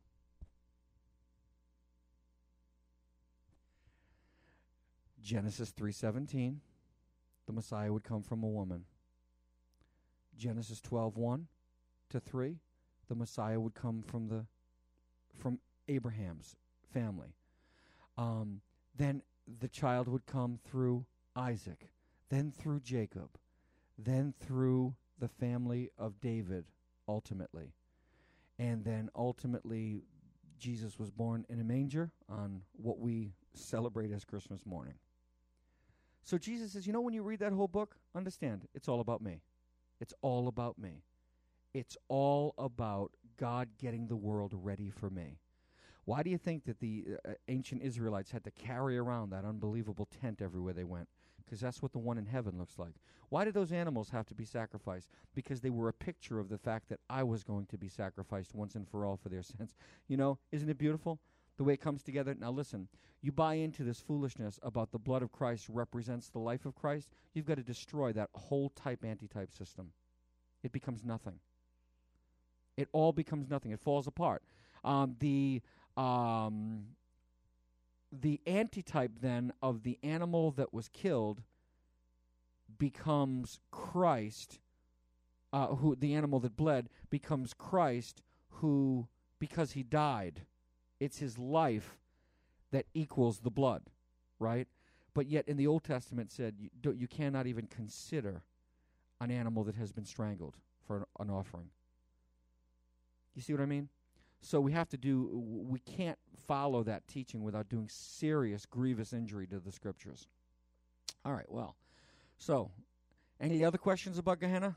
Genesis three seventeen, the Messiah would come from a woman. Genesis twelve one to three, the Messiah would come from the from Abraham's family. Um, then the child would come through Isaac, then through Jacob, then through the family of David, ultimately. And then ultimately, Jesus was born in a manger on what we celebrate as Christmas morning. So Jesus says, you know, when you read that whole book, understand, it's all about me. It's all about me. It's all about God getting the world ready for me. Why do you think that the uh, ancient Israelites had to carry around that unbelievable tent everywhere they went? Because that's what the one in heaven looks like. Why did those animals have to be sacrificed? Because they were a picture of the fact that I was going to be sacrificed once and for all for their sins. You know, isn't it beautiful? The way it comes together. Now listen, you buy into this foolishness about the blood of Christ represents the life of Christ, you've got to destroy that whole type antitype system. It becomes nothing. It all becomes nothing. It falls apart. Um, the um, the antitype then of the animal that was killed becomes Christ, uh, who the animal that bled becomes Christ, who, because he died, it's his life that equals the blood, right? But yet in the Old Testament said you, do, you cannot even consider an animal that has been strangled for an, an offering. You see what I mean? So we have to do, we can't follow that teaching without doing serious, grievous injury to the Scriptures. All right, well, so any other questions about Gehenna?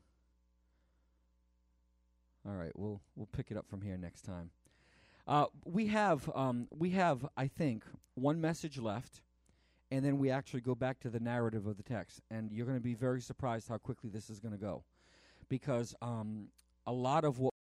All right, we'll we'll pick it up from here next time. Uh, we have um, we have I think one message left, and then we actually go back to the narrative of the text, and you're going to be very surprised how quickly this is going to go, because um, a lot of what